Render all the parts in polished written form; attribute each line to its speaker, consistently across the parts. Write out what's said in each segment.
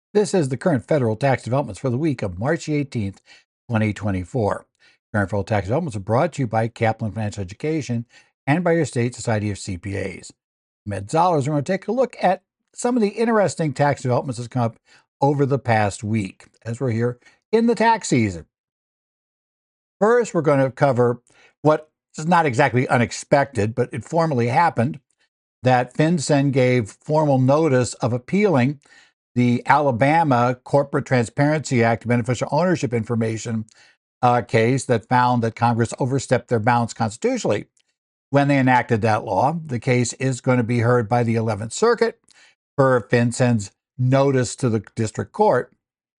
Speaker 1: This is the current federal tax developments for the week of March 18th, 2024. Current federal tax developments are brought to you by Kaplan Financial Education and by your state society of CPAs. Med Zollers, we're going to take a look at some of the interesting tax developments that's come up over the past week as we're here in the tax season. First, we're going to cover what is not exactly unexpected, but it formally happened, that FinCEN gave formal notice of appealing the Alabama Corporate Transparency Act beneficial ownership information case that found that Congress overstepped their bounds constitutionally when they enacted that law. The case is going to be heard by the 11th Circuit per FinCEN's notice to the district court.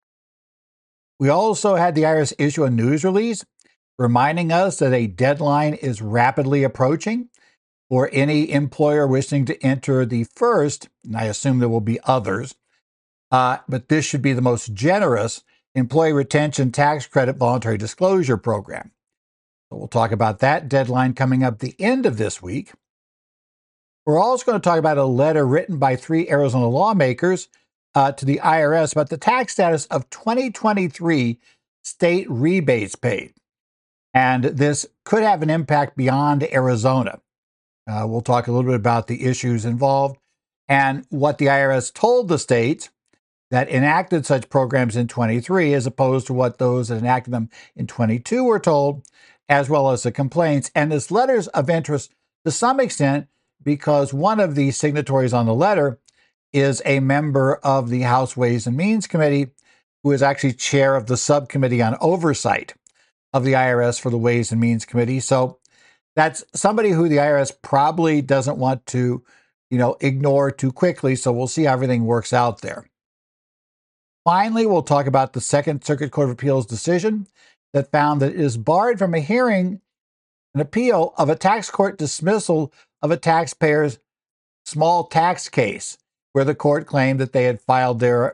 Speaker 1: We also had the IRS issue a news release reminding us that a deadline is rapidly approaching for any employer wishing to enter the first, and I assume there will be others, but this should be the most generous employee retention tax credit voluntary disclosure program. So we'll talk about that deadline coming up the end of this week. We're also going to talk about a letter written by 3 Arizona lawmakers to the IRS about the tax status of 2023 state rebates paid. And this could have an impact beyond Arizona. We'll talk a little bit about the issues involved and what the IRS told the states that enacted such programs in 23 as opposed to what those that enacted them in 22 were told, as well as the complaints. And this letter's of interest to some extent because one of the signatories on the letter is a member of the House Ways and Means Committee, who is actually chair of the subcommittee on oversight of the IRS for the Ways and Means Committee. So that's somebody who the IRS probably doesn't want to, ignore too quickly. So we'll see how everything works out there. Finally, we'll talk about the Second Circuit Court of Appeals decision that found that it is barred from a hearing an appeal of a tax court dismissal of a taxpayer's small tax case, where the court claimed that they had filed their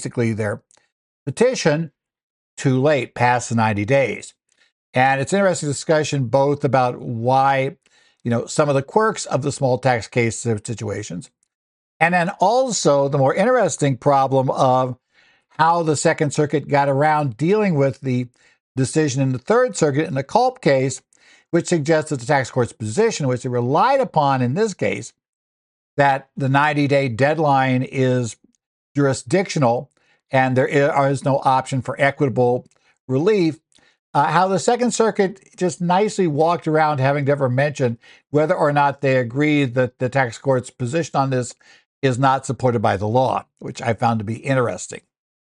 Speaker 1: petition too late, past the 90 days. And it's an interesting discussion both about why, some of the quirks of the small tax case situations, and then also the more interesting problem of how the Second Circuit got around dealing with the decision in the Third Circuit in the Culp case, which suggests that the tax court's position, which they relied upon in this case, that the 90-day deadline is jurisdictional and there is no option for equitable relief, how the Second Circuit just nicely walked around having to ever mention whether or not they agreed that the tax court's position on this is not supported by the law, which I found to be interesting.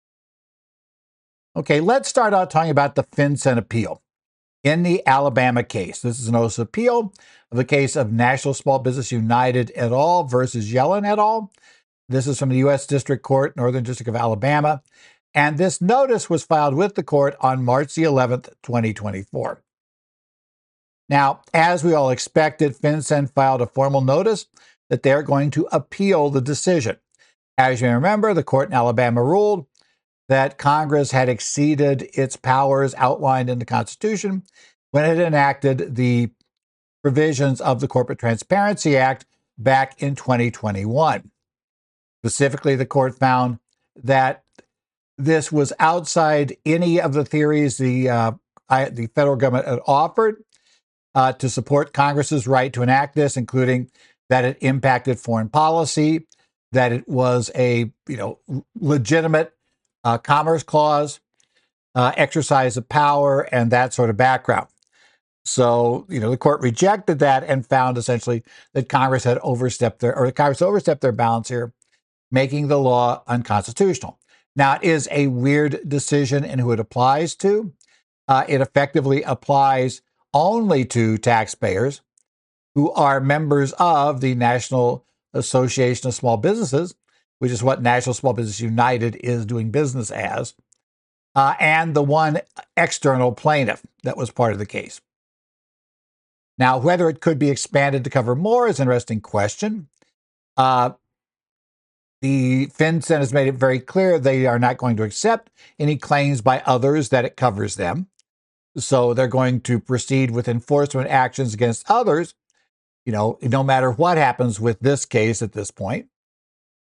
Speaker 1: Okay, let's start out talking about the FinCEN appeal. In the Alabama case, this is a notice of appeal of the case of National Small Business United et al. Versus Yellen et al. This is from the U.S. District Court, Northern District of Alabama. And this notice was filed with the court on March the 11th, 2024. Now, as we all expected, FinCEN filed a formal notice that they're going to appeal the decision. As you remember, the court in Alabama ruled that Congress had exceeded its powers outlined in the Constitution when it enacted the provisions of the Corporate Transparency Act back in 2021. Specifically, the court found that this was outside any of the theories the federal government had offered to support Congress's right to enact this, including that it impacted foreign policy, that it was a legitimate Commerce Clause, exercise of power, and that sort of background. So, the court rejected that and found essentially that Congress overstepped their bounds here, making the law unconstitutional. Now, it is a weird decision in who it applies to. It effectively applies only to taxpayers who are members of the National Association of Small Businesses, which is what National Small Business United is doing business as, and the one external plaintiff that was part of the case. Now, whether it could be expanded to cover more is an interesting question. The FinCEN has made it very clear they are not going to accept any claims by others that it covers them. So they're going to proceed with enforcement actions against others, no matter what happens with this case at this point.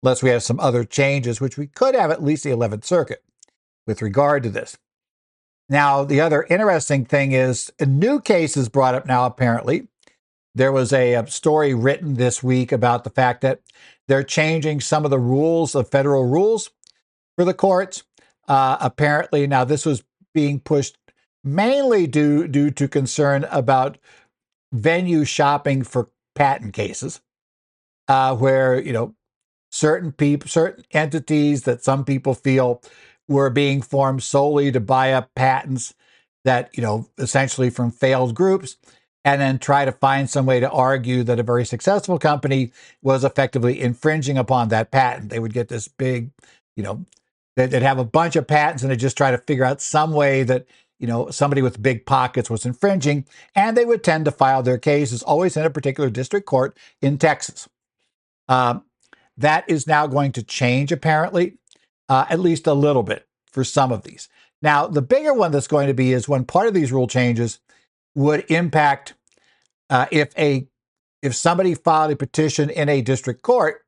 Speaker 1: unless we have some other changes, which we could have at least the 11th Circuit with regard to this. Now, the other interesting thing is a new case is brought up now, apparently. There was a story written this week about the fact that they're changing some of the rules of federal rules for the courts. Apparently, now this was being pushed mainly due to concern about venue shopping for patent cases, where, certain entities that some people feel were being formed solely to buy up patents that, essentially from failed groups, and then try to find some way to argue that a very successful company was effectively infringing upon that patent. They would get this big, they'd have a bunch of patents and they'd just try to figure out some way that, somebody with big pockets was infringing, and they would tend to file their cases always in a particular district court in Texas. That is now going to change, apparently, at least a little bit for some of these. Now, the bigger one that's going to be is when part of these rule changes would impact if somebody filed a petition in a district court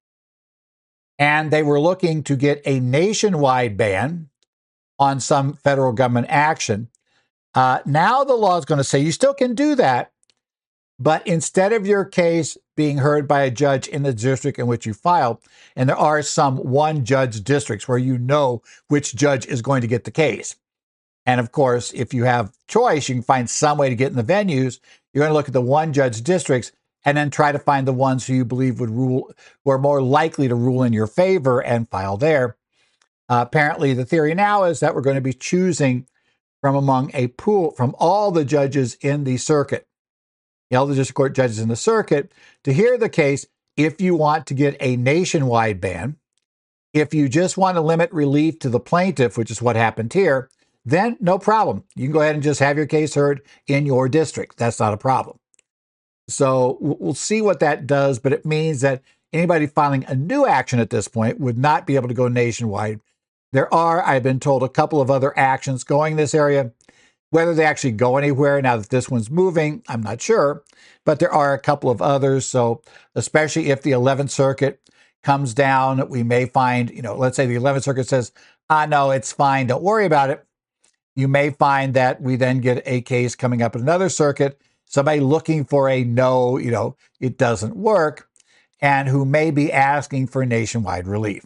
Speaker 1: and they were looking to get a nationwide ban on some federal government action. Now the law is going to say you still can do that, but instead of your case being heard by a judge in the district in which you filed, and there are some one-judge districts where you know which judge is going to get the case. And of course, if you have choice, you can find some way to get in the venues. You're going to look at the one-judge districts and then try to find the ones who you believe who are more likely to rule in your favor and file there. Apparently, the theory now is that we're going to be choosing from among a pool from all the judges in the circuit, all the district court judges in the circuit, to hear the case if you want to get a nationwide ban. If you just want to limit relief to the plaintiff, which is what happened here, then no problem. You can go ahead and just have your case heard in your district. That's not a problem. So we'll see what that does, but it means that anybody filing a new action at this point would not be able to go nationwide. There are, I've been told, a couple of other actions going in this area. Whether they actually go anywhere now that this one's moving, I'm not sure, but there are a couple of others. So especially if the 11th Circuit comes down, we may find, let's say the 11th Circuit says, no, it's fine, don't worry about it. You may find that we then get a case coming up in another circuit, somebody looking for a no, it doesn't work, and who may be asking for nationwide relief.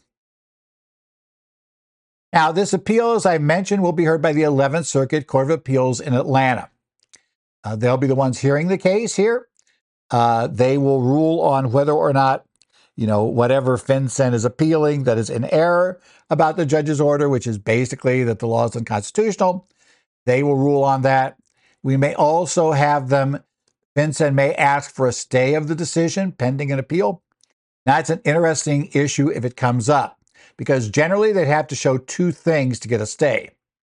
Speaker 1: Now, this appeal, as I mentioned, will be heard by the 11th Circuit Court of Appeals in Atlanta. They'll be the ones hearing the case here. They will rule on whether or not, whatever FinCEN is appealing that is in error about the judge's order, which is basically that the law is unconstitutional. They will rule on that. We may also have them, FinCEN may ask for a stay of the decision pending an appeal. Now, it's an interesting issue if it comes up, because generally they'd have to show two things to get a stay.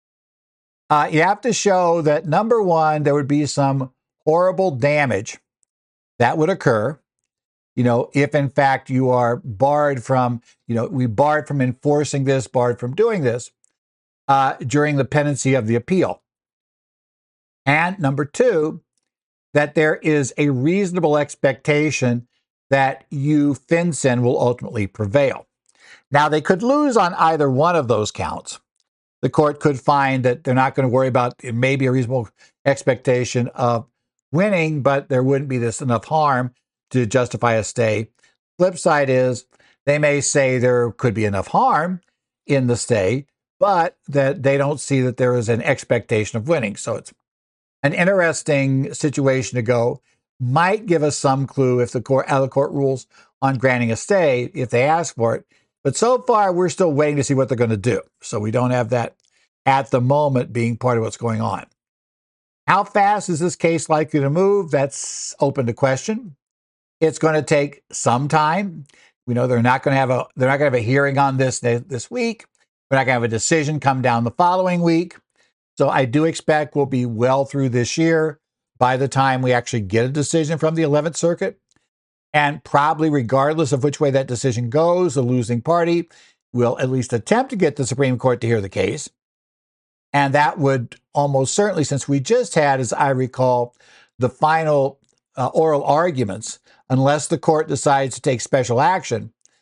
Speaker 1: You have to show that, number one, there would be some horrible damage that would occur, if in fact you are barred from, we barred from enforcing this, barred from doing this during the pendency of the appeal. And number two, that there is a reasonable expectation that you, FinCEN, will ultimately prevail. Now, they could lose on either one of those counts. The court could find that they're not going to worry about it, maybe a reasonable expectation of winning, but there wouldn't be this enough harm to justify a stay. Flip side is they may say there could be enough harm in the stay, but that they don't see that there is an expectation of winning. So it's an interesting situation to go. Might give us some clue if the court rules on granting a stay if they ask for it. But so far, we're still waiting to see what they're going to do. So we don't have that at the moment being part of what's going on. How fast is this case likely to move? That's open to question. It's going to take some time. We know they're not going to have a hearing on this week. We're not going to have a decision come down the following week. So I do expect we'll be well through this year by the time we actually get a decision from the 11th Circuit. And probably regardless of which way that decision goes, the losing party will at least attempt to get the Supreme Court to hear the case. And that would almost certainly, since we just had, as I recall, the final oral arguments, unless the court decides to take special action,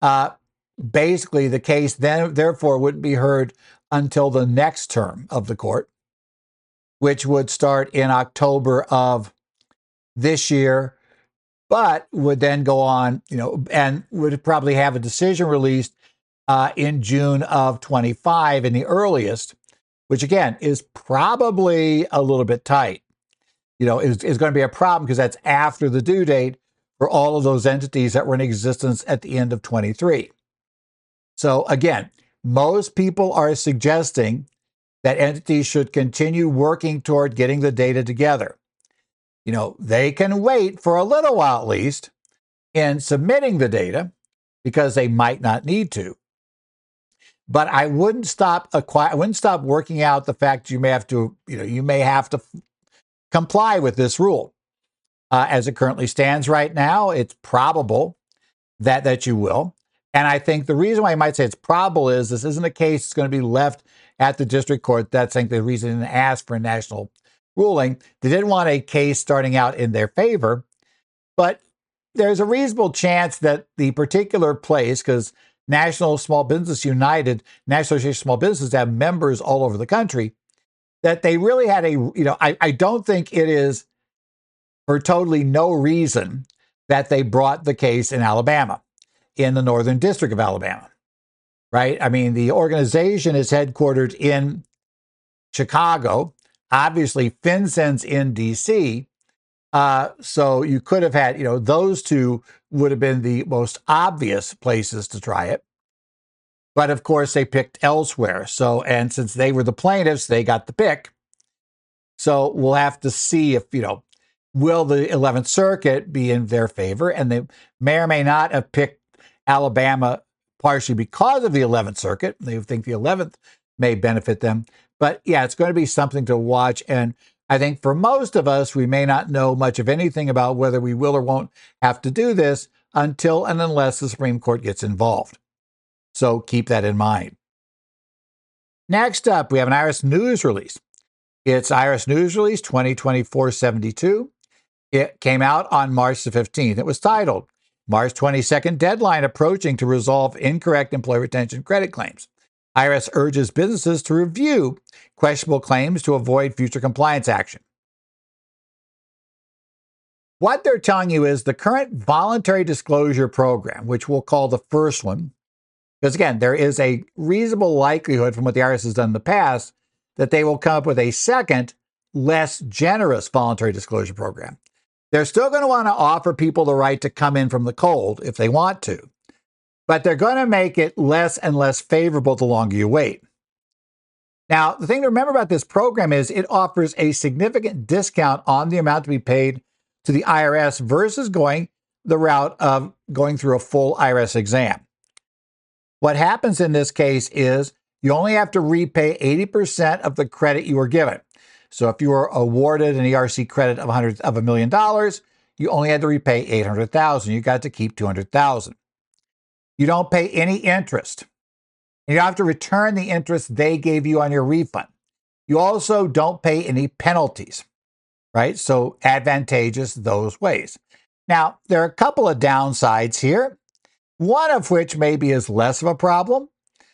Speaker 1: basically the case then therefore wouldn't be heard until the next term of the court, which would start in October of this year, but would then go on, and would probably have a decision released in June of 25 in the earliest, which again is probably a little bit tight. Is going to be a problem because that's after the due date for all of those entities that were in existence at the end of 23. So again, most people are suggesting that entities should continue working toward getting the data together. They can wait for a little while at least in submitting the data because they might not need to. But I wouldn't stop working out the fact you may have to comply with this rule. As it currently stands right now, it's probable that you will. And I think the reason why I might say it's probable is this isn't a case that's going to be left at the district court. That's, I think, the reason they didn't ask for a national ruling. They didn't want a case starting out in their favor. But there's a reasonable chance that the particular place, because National Small Business United, National Association of Small Businesses have members all over the country, that they really had I don't think it is for totally no reason that they brought the case in Alabama, in the Northern District of Alabama, right? I mean, the organization is headquartered in Chicago. Obviously, FinCEN's in D.C., so you could have had, those two would have been the most obvious places to try it. But of course, they picked elsewhere. And since they were the plaintiffs, they got the pick. So we'll have to see if, will the 11th Circuit be in their favor? And they may or may not have picked Alabama partially because of the 11th Circuit. They think the 11th may benefit them. But yeah, it's going to be something to watch. And I think for most of us, we may not know much of anything about whether we will or won't have to do this until and unless the Supreme Court gets involved. So keep that in mind. Next up, we have an IRS news release. It's IRS News Release 2024-72. It came out on March the 15th. It was titled, March 22nd Deadline Approaching to Resolve Incorrect Employee Retention Credit Claims. IRS urges businesses to review questionable claims to avoid future compliance action. What they're telling you is the current voluntary disclosure program, which we'll call the first one, because again, there is a reasonable likelihood from what the IRS has done in the past that they will come up with a second, less generous voluntary disclosure program. They're still going to want to offer people the right to come in from the cold if they want to, but they're going to make it less and less favorable the longer you wait. Now, the thing to remember about this program is it offers a significant discount on the amount to be paid to the IRS versus going the route of going through a full IRS exam. What happens in this case is you only have to repay 80% of the credit you were given. So if you were awarded an ERC credit of $1 million, you only had to repay $800,000. You got to keep $200,000. You don't pay any interest. You don't have to return the interest they gave you on your refund. You also don't pay any penalties, right? So advantageous those ways. Now, there are a couple of downsides here, one of which maybe is less of a problem.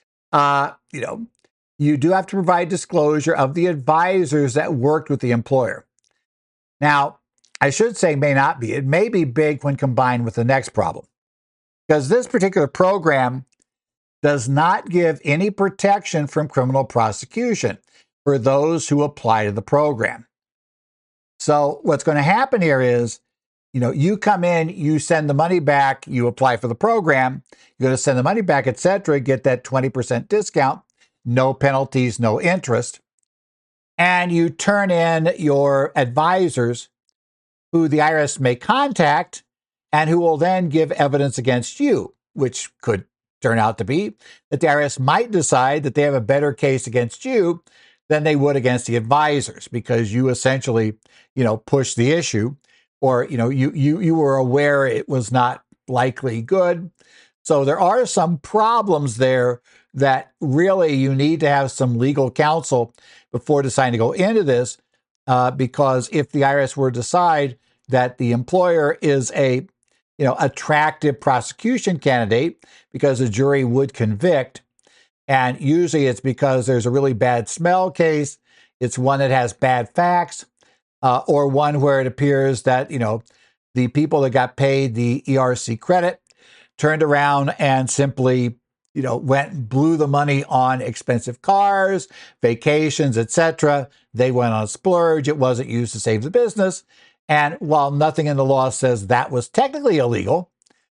Speaker 1: You do have to provide disclosure of the advisors that worked with the employer. Now, I should say may not be. It may be big when combined with the next problem, because this particular program does not give any protection from criminal prosecution for those who apply to the program. So what's going to happen here is, you come in, you send the money back, you apply for the program, you're going to send the money back, etc., get that 20% discount, no penalties, no interest, and you turn in your advisors who the IRS may contact and who will then give evidence against you, which could turn out to be that the IRS might decide that they have a better case against you than they would against the advisors, because you essentially, pushed the issue, or, you were aware it was not likely good. So there are some problems there that really you need to have some legal counsel before deciding to go into this, because if the IRS were to decide that the employer is a attractive prosecution candidate because the jury would convict. And usually it's because there's a really bad smell case. It's one that has bad facts, or one where it appears that, the people that got paid the ERC credit turned around and simply, went and blew the money on expensive cars, vacations, etc. They went on a splurge. It wasn't used to save the business. And while nothing in the law says that was technically illegal,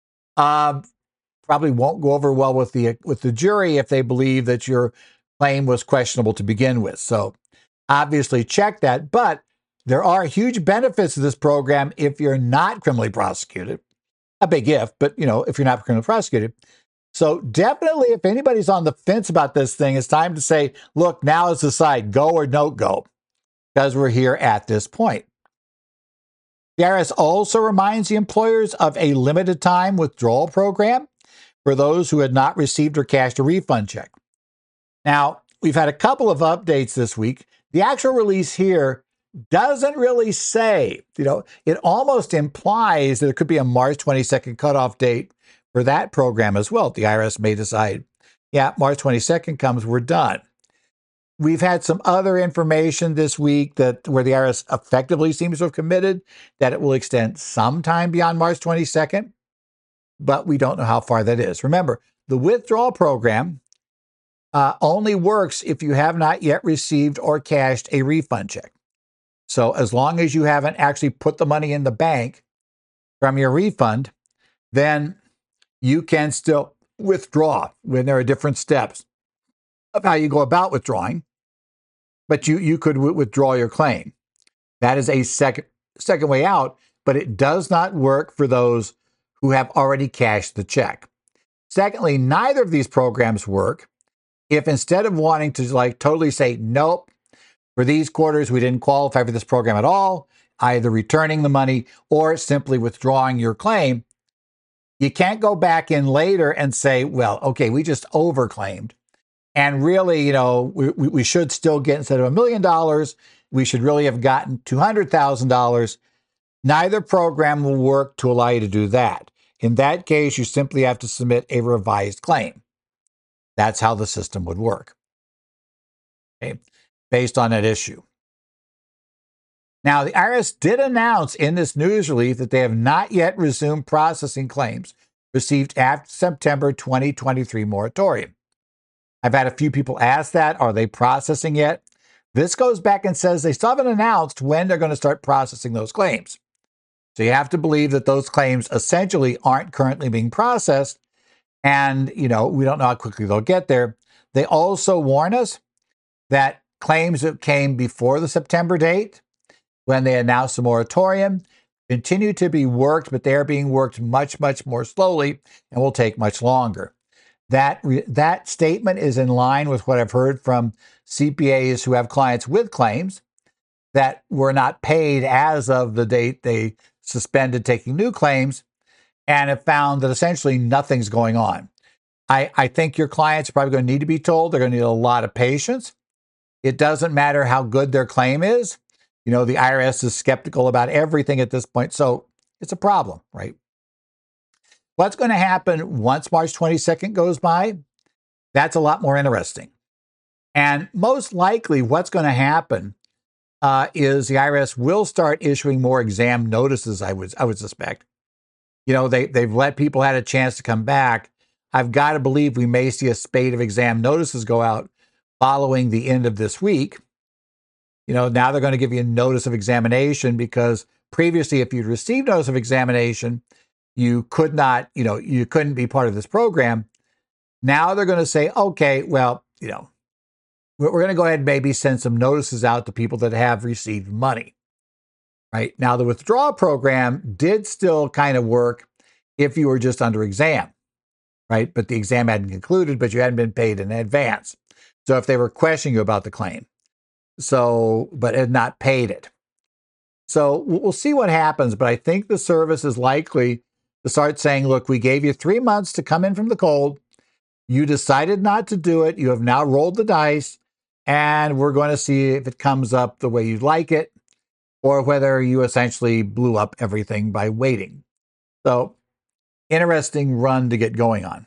Speaker 1: probably won't go over well with the jury if they believe that your claim was questionable to begin with. So obviously check that. But there are huge benefits to this program if you're not criminally prosecuted. A big if, but if you're not criminally prosecuted. So definitely, if anybody's on the fence about this thing, it's time to say, look, now is the decide, go or don't go, because we're here at this point. The IRS also reminds the employers of a limited time withdrawal program for those who had not received or cashed a refund check. Now, we've had a couple of updates this week. The actual release here doesn't really say, it almost implies that it could be a March 22nd cutoff date for that program as well. The IRS may decide, yeah, March 22nd comes, we're done. We've had some other information this week where the IRS effectively seems to have committed that it will extend sometime beyond March 22nd, but we don't know how far that is. Remember, the withdrawal program only works if you have not yet received or cashed a refund check. So as long as you haven't actually put the money in the bank from your refund, then you can still withdraw when there are different steps of how you go about withdrawing. But you could withdraw your claim. That is a second way out, but it does not work for those who have already cashed the check. Secondly, neither of these programs work if instead of wanting to totally say, nope, for these quarters, we didn't qualify for this program at all, either returning the money or simply withdrawing your claim, you can't go back in later and say, well, okay, we just overclaimed. And really, we should still get, instead of $1 million, we should really have gotten $200,000. Neither program will work to allow you to do that. In that case, you simply have to submit a revised claim. That's how the system would work, okay, based on that issue. Now, the IRS did announce in this news release that they have not yet resumed processing claims received after September 2023 moratorium. I've had a few people ask that. Are they processing yet? This goes back and says they still haven't announced when they're going to start processing those claims. So you have to believe that those claims essentially aren't currently being processed. And, we don't know how quickly they'll get there. They also warn us that claims that came before the September date, when they announced the moratorium, continue to be worked, but they are being worked much, much more slowly and will take much longer. That statement is in line with what I've heard from CPAs who have clients with claims that were not paid as of the date they suspended taking new claims, and have found that essentially nothing's going on. I think your clients are probably going to need to be told. They're going to need a lot of patience. It doesn't matter how good their claim is. The IRS is skeptical about everything at this point, so it's a problem, right? What's going to happen once March 22nd goes by? That's a lot more interesting. And most likely what's going to happen is the IRS will start issuing more exam notices, I would suspect. They've let people have a chance to come back. I've got to believe we may see a spate of exam notices go out following the end of this week. Now they're going to give you a notice of examination, because previously, if you'd received notice of examination, you could not, you couldn't be part of this program. Now they're going to say, okay, well, we're going to go ahead and maybe send some notices out to people that have received money. Right now, the withdrawal program did still kind of work if you were just under exam, right? But the exam hadn't concluded, but you hadn't been paid in advance. So if they were questioning you about the claim, but had not paid it. So we'll see what happens. But I think the service is likely to start saying, look, we gave you 3 months to come in from the cold. You decided not to do it. You have now rolled the dice, and we're going to see if it comes up the way you'd like it, or whether you essentially blew up everything by waiting. So interesting run to get going on.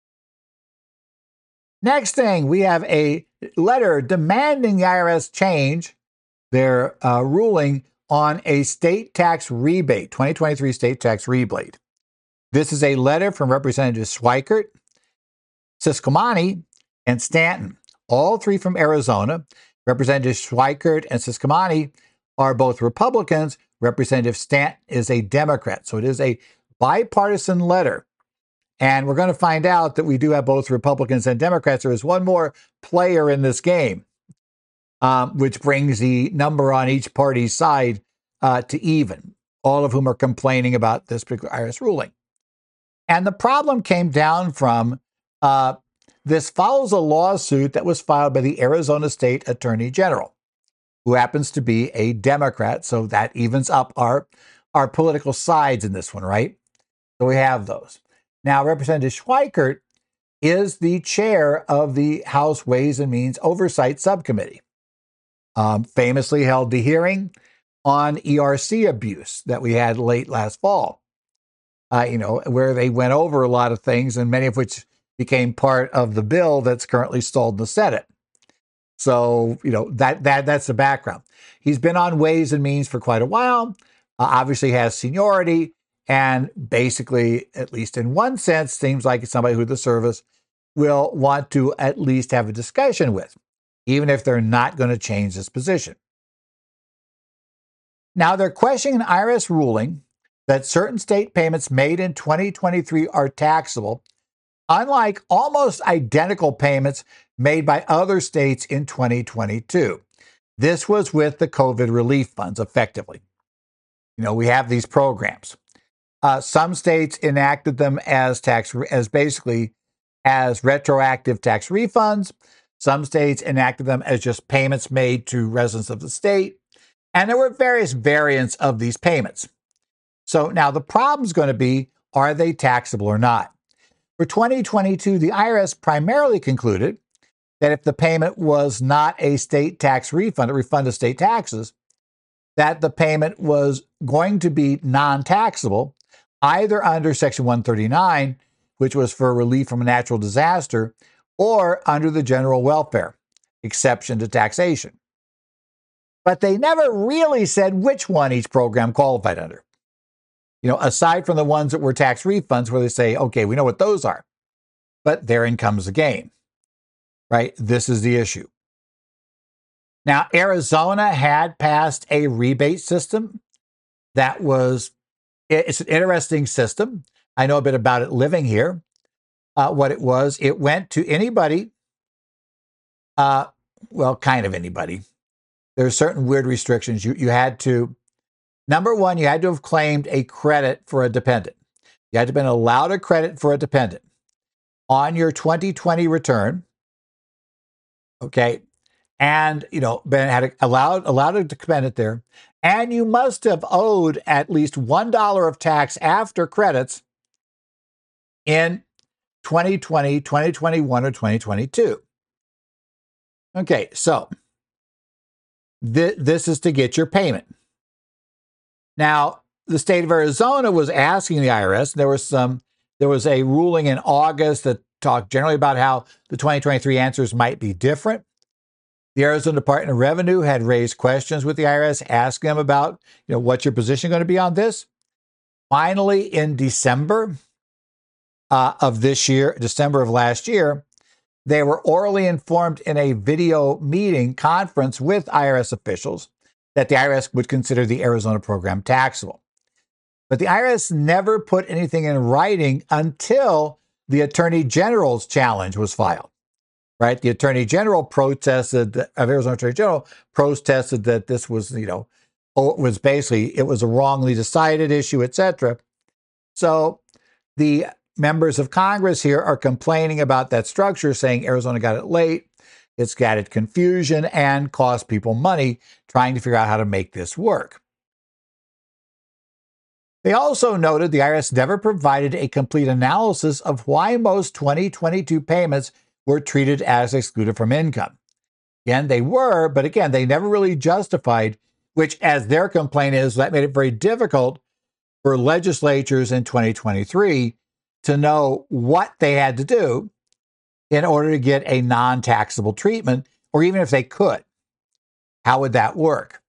Speaker 1: Next thing, we have a letter demanding the IRS change their ruling on a state tax rebate, 2023 state tax rebate. This is a letter from Representatives Schweikert, Ciscomani, and Stanton, all three from Arizona. Representative Schweikert and Ciscomani are both Republicans. Representative Stanton is a Democrat. So it is a bipartisan letter. And we're going to find out that we do have both Republicans and Democrats. There is one more player in this game, which brings the number on each party's side to even, all of whom are complaining about this particular IRS ruling. And the problem came down from this follows a lawsuit that was filed by the Arizona State Attorney General, who happens to be a Democrat. So that evens up our political sides in this one, right? So we have those. Now, Representative Schweikert is the chair of the House Ways and Means Oversight Subcommittee. Famously held the hearing on ERC abuse that we had late last fall, where they went over a lot of things, and many of which became part of the bill that's currently stalled in the Senate. So, that's the background. He's been on Ways and Means for quite a while, obviously has seniority, and basically, at least in one sense, seems like it's somebody who the service will want to at least have a discussion with, even if they're not going to change this position. Now, they're questioning an IRS ruling that certain state payments made in 2023 are taxable, unlike almost identical payments made by other states in 2022. This was with the COVID relief funds, effectively. We have these programs. Some states enacted them as retroactive tax refunds. Some states enacted them as just payments made to residents of the state. And there were various variants of these payments. So now the problem is going to be, are they taxable or not? For 2022, the IRS primarily concluded that if the payment was not a state tax refund, a refund of state taxes, that the payment was going to be non-taxable, either under Section 139, which was for relief from a natural disaster, or under the general welfare exception to taxation. But they never really said which one each program qualified under. Aside from the ones that were tax refunds where they say, okay, we know what those are. But therein comes the game, right? This is the issue. Now, Arizona had passed a rebate system it's an interesting system. I know a bit about it living here. What it was, it went to anybody, kind of anybody. There are certain weird restrictions. You had to, number one, you had to have claimed a credit for a dependent. You had to have been allowed a credit for a dependent on your 2020 return. Okay. And, been allowed a dependent there. And you must have owed at least $1 of tax after credits in 2020, 2021, or 2022. Okay, so this is to get your payment. Now, the state of Arizona was asking the IRS, there was a ruling in August that talked generally about how the 2023 answers might be different. The Arizona Department of Revenue had raised questions with the IRS, asking them about, what's your position going to be on this? Finally, in December of last year, they were orally informed in a video conference with IRS officials that the IRS would consider the Arizona program taxable. But the IRS never put anything in writing until the Attorney General's challenge was filed. Right, the Attorney General Arizona Attorney General protested that this was, it was a wrongly decided issue, etc. So the members of Congress here are complaining about that structure, saying Arizona got it late, it's added confusion and cost people money trying to figure out how to make this work. They also noted the IRS never provided a complete analysis of why most 2022 payments were treated as excluded from income. Again, they were, but again, they never really justified, which, as their complaint is, that made it very difficult for legislatures in 2023 to know what they had to do in order to get a non-taxable treatment, or even if they could. How would that work?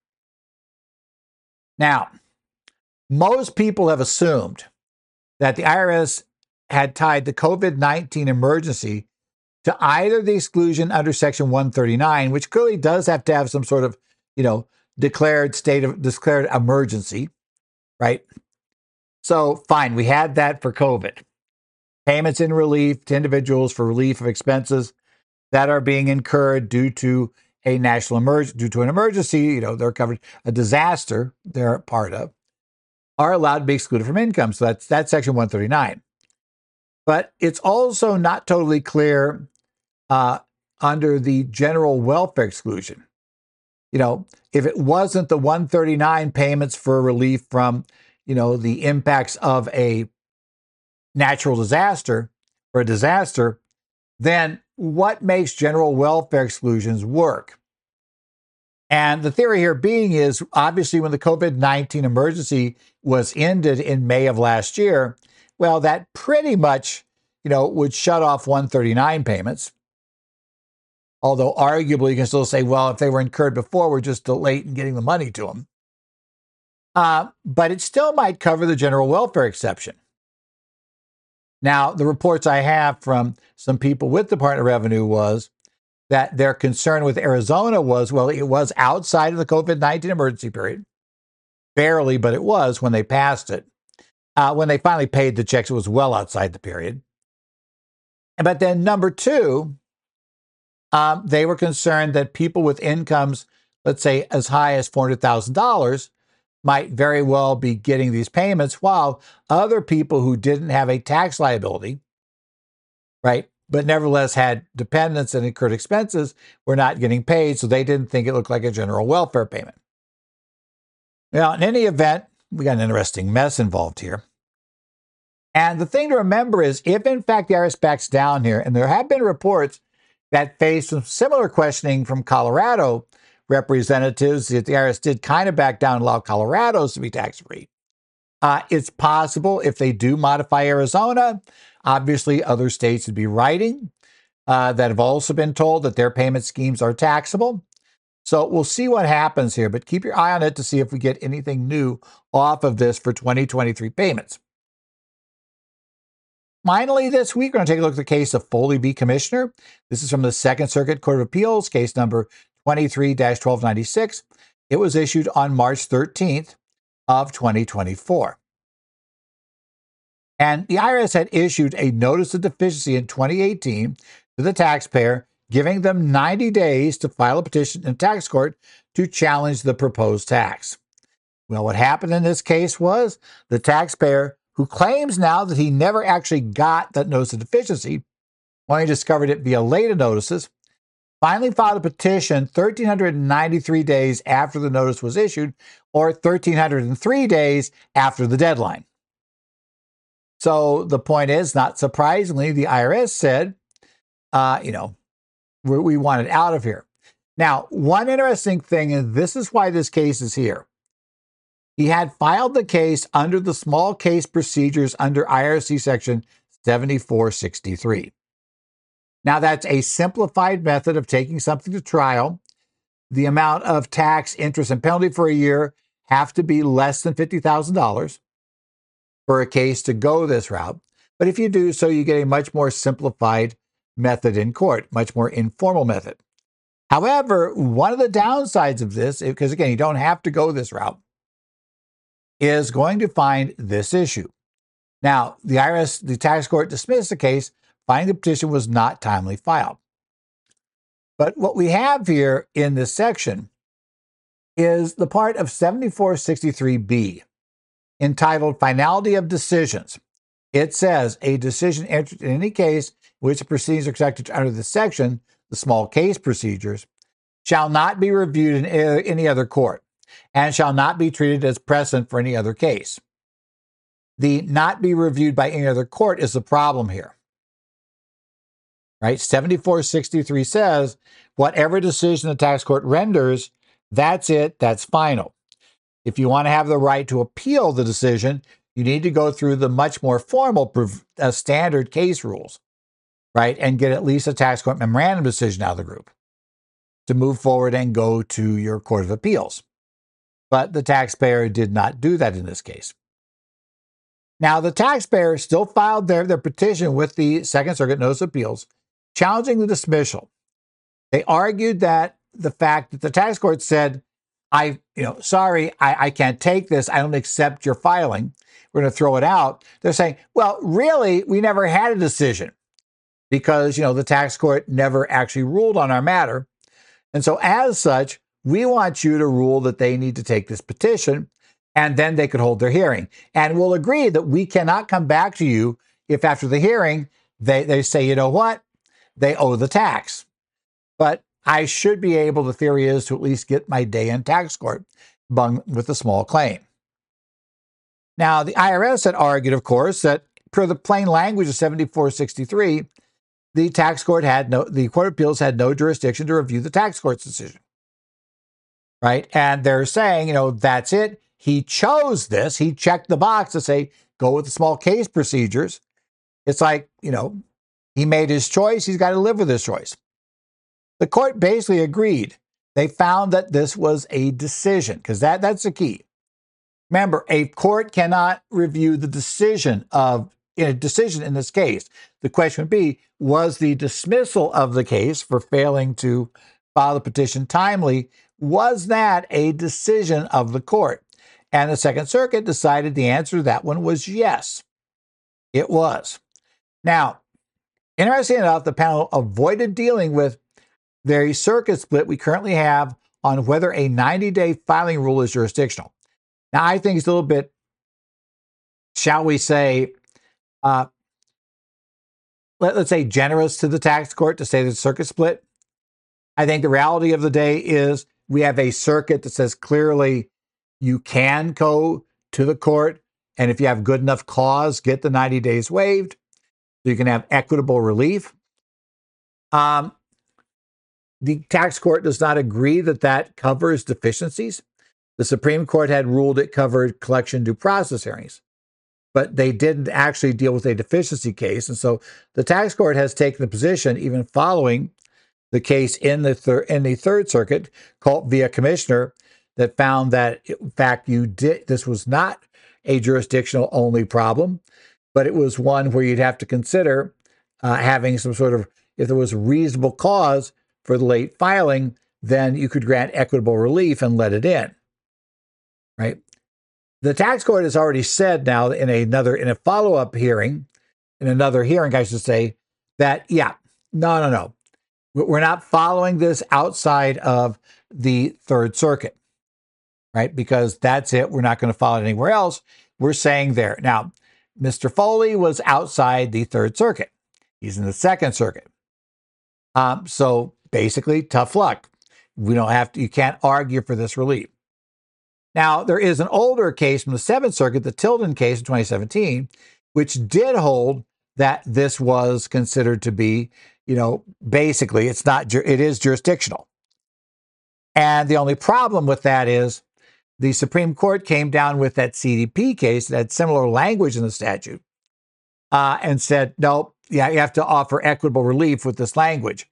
Speaker 1: Now, most people have assumed that the IRS had tied the COVID-19 emergency to either the exclusion under Section 139, which clearly does have to have some sort of, declared emergency, right? So fine, we had that for COVID. Payments in relief to individuals for relief of expenses that are being incurred due to a national emergency, due to an emergency, they're covered, a disaster they're part of, are allowed to be excluded from income. So that's Section 139. But it's also not totally clear under the general welfare exclusion. If it wasn't the 139 payments for relief from, the impacts of a natural disaster or a disaster, then what makes general welfare exclusions work? And the theory here being is, obviously, when the COVID-19 emergency was ended in May of last year, well, that pretty much, would shut off 139 payments. Although arguably you can still say, well, if they were incurred before, we're just late in getting the money to them. But it still might cover the general welfare exception. Now, the reports I have from some people with the Department of Revenue was that their concern with Arizona was, well, it was outside of the COVID-19 emergency period. Barely, but it was when they passed it. When they finally paid the checks, it was well outside the period. But then number two, they were concerned that people with incomes, let's say as high as $400,000, might very well be getting these payments, while other people who didn't have a tax liability, right, but nevertheless had dependents and incurred expenses, were not getting paid, so they didn't think it looked like a general welfare payment. Now, in any event, we got an interesting mess involved here. And the thing to remember is, if in fact the IRS backs down here, and there have been reports that faced some similar questioning from Colorado representatives, that the IRS did kind of back down and allow Colorado's to be tax-free. It's possible if they do modify Arizona, obviously other states would be writing that have also been told that their payment schemes are taxable. So we'll see what happens here, but keep your eye on it to see if we get anything new off of this for 2023 payments. Finally, this week, we're going to take a look at the case of Foley v. Commissioner. This is from the Second Circuit Court of Appeals, case number 23-1296. It was issued on March 13th of 2024. And the IRS had issued a notice of deficiency in 2018 to the taxpayer, giving them 90 days to file a petition in tax court to challenge the proposed tax. Well, what happened in this case was the taxpayer, who claims now that he never actually got that notice of deficiency, only discovered it via later notices, finally filed a petition 1,393 days after the notice was issued, or 1,303 days after the deadline. So the point is, not surprisingly, the IRS said, we want it out of here. Now, one interesting thing, and this is why this case is here. He had filed the case under the small case procedures under IRC section 7463. Now, that's a simplified method of taking something to trial. The amount of tax, interest, and penalty for a year have to be less than $50,000 for a case to go this route. But if you do so, you get a much more simplified method in court, much more informal method. However, one of the downsides of this, because again, you don't have to go this route, is going to find this issue. Now, the IRS, the tax court dismissed the case, finding the petition was not timely filed. But what we have here in this section is the part of 7463B entitled Finality of Decisions. It says a decision entered in any case in which the proceedings are conducted under this section, the small case procedures, shall not be reviewed in any other court and shall not be treated as precedent for any other case. The not be reviewed by any other court is the problem here. Right? 7463 says, whatever decision the tax court renders, that's it, that's final. If you want to have the right to appeal the decision, You need to go through the much more formal standard case rules, right? And get at least a tax court memorandum decision out of the group to move forward and go to your Court of Appeals. But the taxpayer did not do that in this case. Now, the taxpayer still filed their petition with the Second Circuit Notice of Appeals, challenging the dismissal. They argued that the fact that the tax court said, sorry, I can't take this. I don't accept your filing. We're going to throw it out. They're saying, well, really, we never had a decision because, the tax court never actually ruled on our matter. And so as such, we want you to rule that they need to take this petition, and then they could hold their hearing. And we'll agree that we cannot come back to you if after the hearing, they say, you know what, they owe the tax. But I should be able, the theory is, to at least get my day in tax court with a small claim. Now, the IRS had argued, of course, that per the plain language of 7463, the Court of Appeals had no jurisdiction to review the tax court's decision. Right? And they're saying, that's it. He chose this. He checked the box to say, go with the small case procedures. It's like, he made his choice. He's got to live with his choice. The court basically agreed. They found that this was a decision, because that's the key. Remember, a court cannot review the decision in this case. The question would be, was the dismissal of the case for failing to file the petition timely, was that a decision of the court? And the Second Circuit decided the answer to that one was yes, it was. Now, interesting enough, the panel avoided dealing with the circuit split we currently have on whether a 90-day filing rule is jurisdictional. Now, I think it's a little bit, shall we say, let's say generous to the tax court to say the circuit split. I think the reality of the day is we have a circuit that says clearly you can go to the court, and if you have good enough cause, get the 90 days waived so you can have equitable relief. The tax court does not agree that covers deficiencies. The Supreme Court had ruled it covered collection due process hearings, but they didn't actually deal with a deficiency case. And so the tax court has taken the position, even following the case in the Third Circuit, called via commissioner, that found that, in fact, this was not a jurisdictional only problem, but it was one where you'd have to consider having some sort of, if there was reasonable cause for the late filing, then you could grant equitable relief and let it in, right? The tax court has already said now in a follow-up hearing, I should say, that, no. We're not following this outside of the Third Circuit, right? Because that's it. We're not going to follow it anywhere else. We're saying there. Now, Mr. Foley was outside the Third Circuit. He's in the Second Circuit. So basically, tough luck. You can't argue for this relief. Now, there is an older case from the Seventh Circuit, the Tilden case in 2017, which did hold that this was considered to be, basically, it is jurisdictional. And the only problem with that is the Supreme Court came down with that CDP case that had similar language in the statute and said, no, you have to offer equitable relief with this language.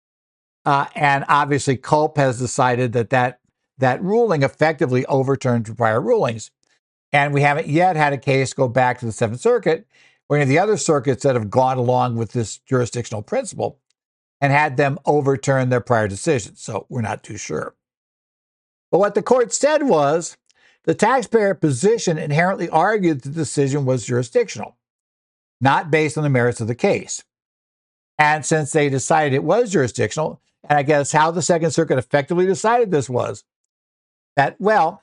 Speaker 1: And obviously, Culp has decided that ruling effectively overturned prior rulings. And we haven't yet had a case go back to the Seventh Circuit or any of the other circuits that have gone along with this jurisdictional principle and had them overturn their prior decisions. So we're not too sure. But what the court said was the taxpayer position inherently argued the decision was jurisdictional, not based on the merits of the case. And since they decided it was jurisdictional, and I guess how the Second Circuit effectively decided this was that, well,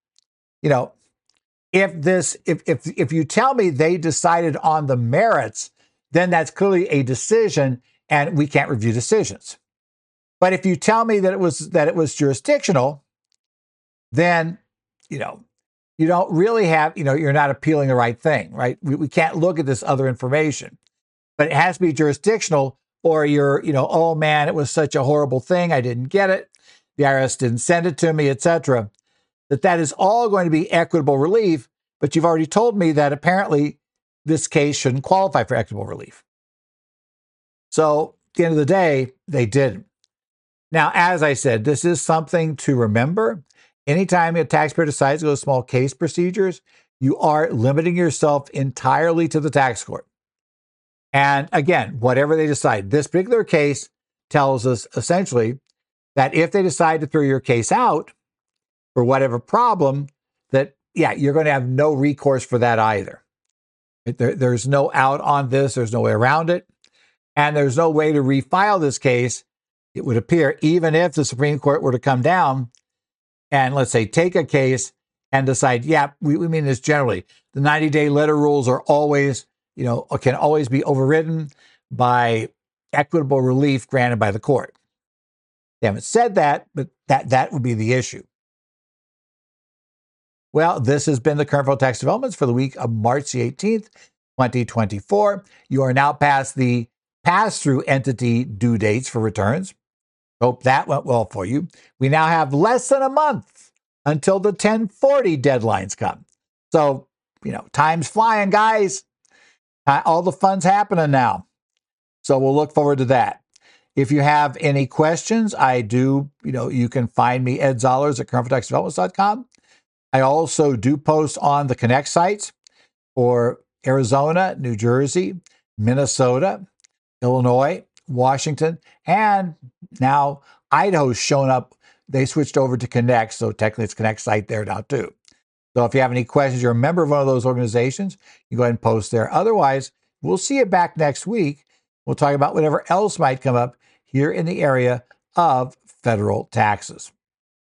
Speaker 1: if you tell me they decided on the merits, then that's clearly a decision and we can't review decisions. But if you tell me that it was jurisdictional, then, you don't really have, you're not appealing the right thing, right? We can't look at this other information, but it has to be jurisdictional or you're, oh man, it was such a horrible thing. I didn't get it. The IRS didn't send it to me, etc. That is all going to be equitable relief but you've already told me that apparently this case shouldn't qualify for equitable relief. So at the end of the day, they didn't. Now, as I said, this is something to remember. Anytime a taxpayer decides to go to small case procedures, you are limiting yourself entirely to the tax court. And again, whatever they decide, this particular case tells us essentially that if they decide to throw your case out for whatever problem, that, yeah, you're going to have no recourse for that either. There's no out on this. There's no way around it. And there's no way to refile this case, it would appear, even if the Supreme Court were to come down and, let's say, take a case and decide, yeah, we mean this generally. The 90-day letter rules are always, can always be overridden by equitable relief granted by the court. They haven't said that, but that would be the issue. Well, this has been the current federal tax developments for the week of March the 18th, 2024. You are now past the pass-through entity due dates for returns. Hope that went well for you. We now have less than a month until the 1040 deadlines come. So, time's flying, guys. All the fun's happening now. So we'll look forward to that. If you have any questions, you can find me, Ed Zollers, at currentfederaltaxdevelopments.com. I also do post on the Connect sites for Arizona, New Jersey, Minnesota, Illinois, Washington, and now Idaho's shown up. They switched over to Connect, so technically it's Connect site there now too. So if you have any questions, you're a member of one of those organizations, you go ahead and post there. Otherwise, we'll see you back next week. We'll talk about whatever else might come up here in the area of federal taxes.